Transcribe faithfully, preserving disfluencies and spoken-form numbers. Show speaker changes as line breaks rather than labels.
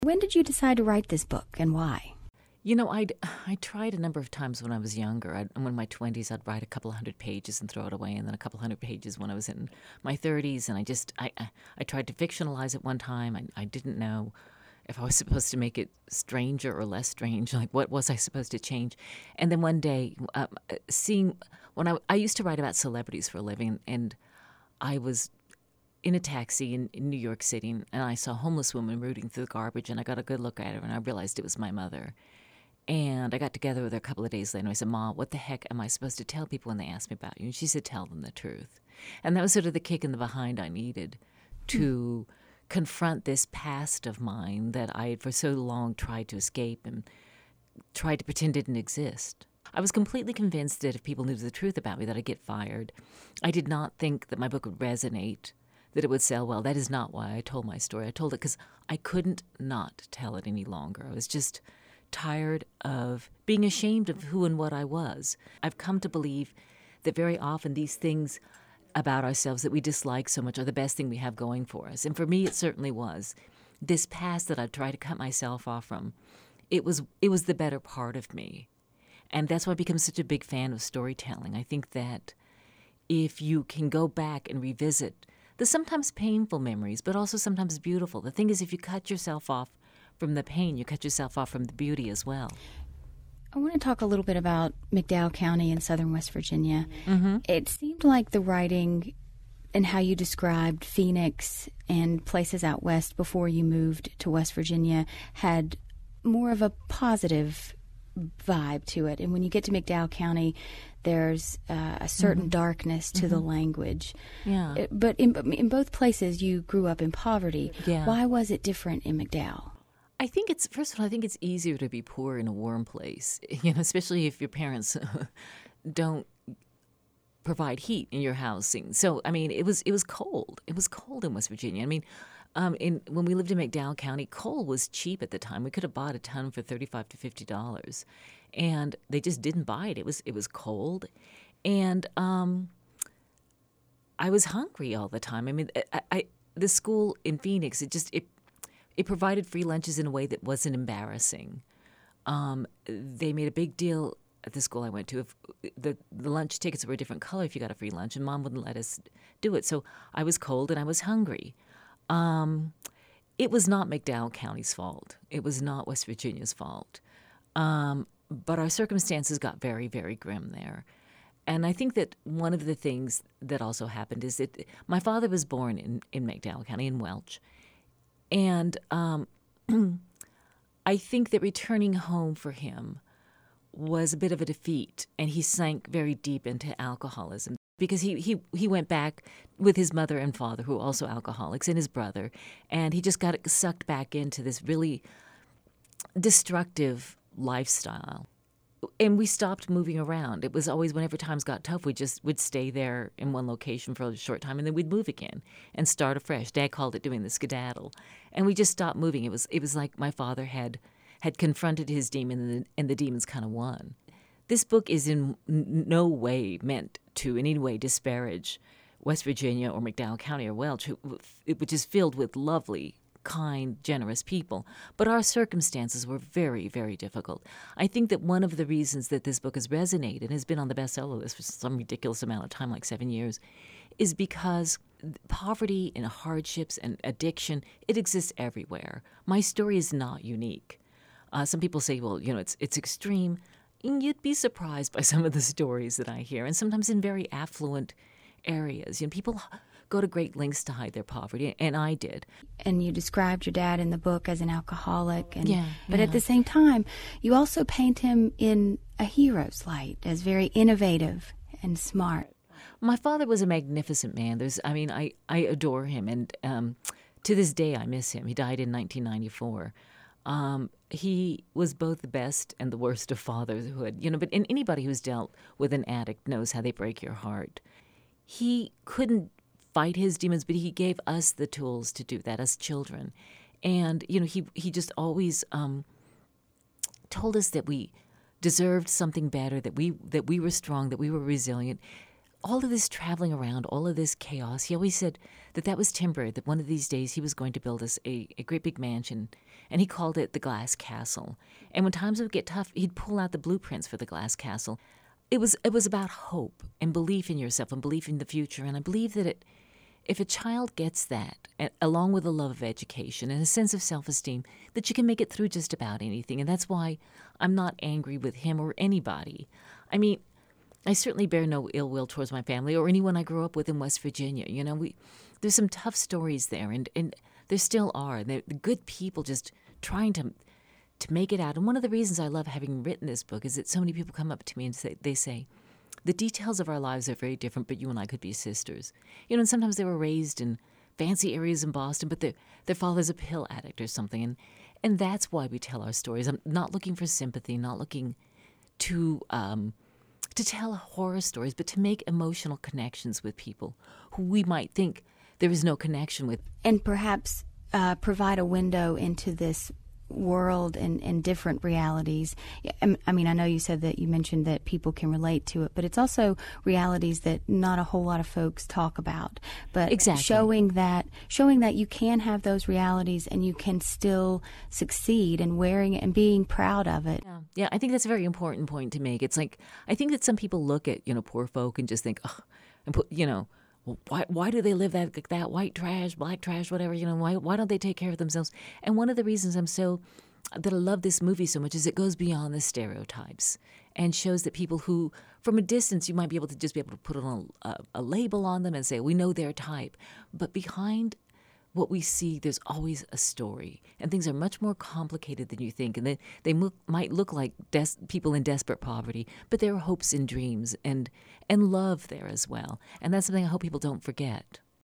When did you decide to write this book, and why?
You know, I'd, I tried a number of times when I was younger. I'd, when in my twenties, I'd write a couple hundred pages and throw it away, and then a couple hundred pages when I was in my thirties. And I just, I, I, I tried to fictionalize it one time. I, I didn't know if I was supposed to make it stranger or less strange. Like, what was I supposed to change? And then one day, um, seeing, when I, I used to write about celebrities for a living, and I was in a taxi in, in New York City, and I saw a homeless woman rooting through the garbage, and I got a good look at her, and I realized it was my mother. And I got together with her a couple of days later, and I said, "Ma, what the heck am I supposed to tell people when they ask me about you?" And she said, "Tell them the truth." And that was sort of the kick in the behind I needed to mm. confront this past of mine that I had for so long tried to escape and tried to pretend didn't exist. I was completely convinced that if people knew the truth about me, that I'd get fired. I did not think that my book would resonate, that it would sell well. That is not why I told my story. I told it because I couldn't not tell it any longer. I was just tired of being ashamed of who and what I was. I've come to believe that very often these things about ourselves that we dislike so much are the best thing we have going for us. And for me, it certainly was. This past that I'd tried to cut myself off from, it was it was the better part of me. And that's why I've become such a big fan of storytelling. I think that if you can go back and revisit the sometimes painful memories, but also sometimes beautiful. The thing is, if you cut yourself off from the pain, you cut yourself off from the beauty as well.
I want to talk a little bit about McDowell County in southern West Virginia.
Mm-hmm.
It seemed like the writing and how you described Phoenix and places out west before you moved to West Virginia had more of a positive vibe to it. And when you get to McDowell County, there's uh, a certain mm-hmm. darkness to mm-hmm. the language.
Yeah.
It, but in, in both places, you grew up in poverty.
Yeah.
Why was it different in McDowell?
I think it's, first of all, I think it's easier to be poor in a warm place, you know, especially if your parents don't provide heat in your housing. So, I mean, it was it was cold. It was cold in West Virginia. I mean, um, in when we lived in McDowell County, coal was cheap at the time. We could have bought a ton for thirty-five to fifty dollars, and they just didn't buy it. It was it was cold, and um, I was hungry all the time. I mean, I, I the school in Phoenix, it just it. It provided free lunches in a way that wasn't embarrassing. Um, they made a big deal at the school I went to. If the, the lunch tickets were a different color if you got a free lunch, and Mom wouldn't let us do it. So I was cold and I was hungry. Um, it was not McDowell County's fault. It was not West Virginia's fault. Um, but our circumstances got very, very grim there. And I think that one of the things that also happened is that my father was born in, in McDowell County, in Welch. And um, I think that returning home for him was a bit of a defeat, and he sank very deep into alcoholism because he, he, he went back with his mother and father, who were also alcoholics, and his brother, and he just got sucked back into this really destructive lifestyle. And we stopped moving around. It was always whenever times got tough, we just would stay there in one location for a short time, and then we'd move again and start afresh. Dad called it doing the skedaddle. And we just stopped moving. It was it was like my father had had confronted his demon, and the, and the demons kind of won. This book is in no way meant to in any way disparage West Virginia or McDowell County or Welch, which is filled with lovely, kind, generous people. But our circumstances were very, very difficult. I think that one of the reasons that this book has resonated and has been on the bestseller list for some ridiculous amount of time, like seven years, is because poverty and hardships and addiction, it exists everywhere. My story is not unique. Uh, some people say, well, you know, it's it's extreme. And you'd be surprised by some of the stories that I hear, and sometimes in very affluent areas. You know, people go to great lengths to hide their poverty, and I did.
And you described your dad in the book as an alcoholic, and
yeah,
but
yeah.
at the same time, you also paint him in a hero's light as very innovative and smart.
My father was a magnificent man. There's, I mean, I, I adore him, and um, to this day I miss him. He died in nineteen ninety-four. Um, he was both the best and the worst of fatherhood, you know, but in, anybody who's dealt with an addict knows how they break your heart. He couldn't fight his demons, but he gave us the tools to do that as children. And, you know, he, he just always um, told us that we deserved something better, that we that we were strong, that we were resilient. All of this traveling around, all of this chaos, he always said that that was temporary, that one of these days he was going to build us a, a great big mansion and he called it the Glass Castle. And when times would get tough, he'd pull out the blueprints for the Glass Castle. It was it was about hope and belief in yourself and belief in the future. And I believe that it, if a child gets that, along with a love of education and a sense of self-esteem, that you can make it through just about anything. And that's why I'm not angry with him or anybody. I mean, I certainly bear no ill will towards my family or anyone I grew up with in West Virginia. You know, we there's some tough stories there, and, and there still are. They're the good people just trying to to make it out. And one of the reasons I love having written this book is that so many people come up to me and say, they say, the details of our lives are very different, but you and I could be sisters. You know, and sometimes they were raised in fancy areas in Boston, but their their father's a pill addict or something. And, and that's why we tell our stories. I'm not looking for sympathy, not looking to um, to tell horror stories, but to make emotional connections with people who we might think there is no connection with.
And perhaps uh, provide a window into this world and, and different realities. I mean, I know you said that you mentioned that people can relate to it, but it's also realities that not a whole lot of folks talk about. But
exactly.
showing that showing that you can have those realities and you can still succeed and wearing it and being proud of it.
Yeah, yeah, I think that's a very important point to make. It's like, I think that some people look at, you know, poor folk and just think, oh, and put, you know, well, why why do they live that that white trash, black trash, whatever, you know, why why don't they take care of themselves? And one of the reasons I'm so, that I love this movie so much is it goes beyond the stereotypes and shows that people who, from a distance, you might be able to just be able to put on a, a label on them and say, we know their type. But behind what we see, there's always a story. And things are much more complicated than you think. And they, they look, might look like des- people in desperate poverty, but there are hopes and dreams and, and love there as well. And that's something I hope people don't forget.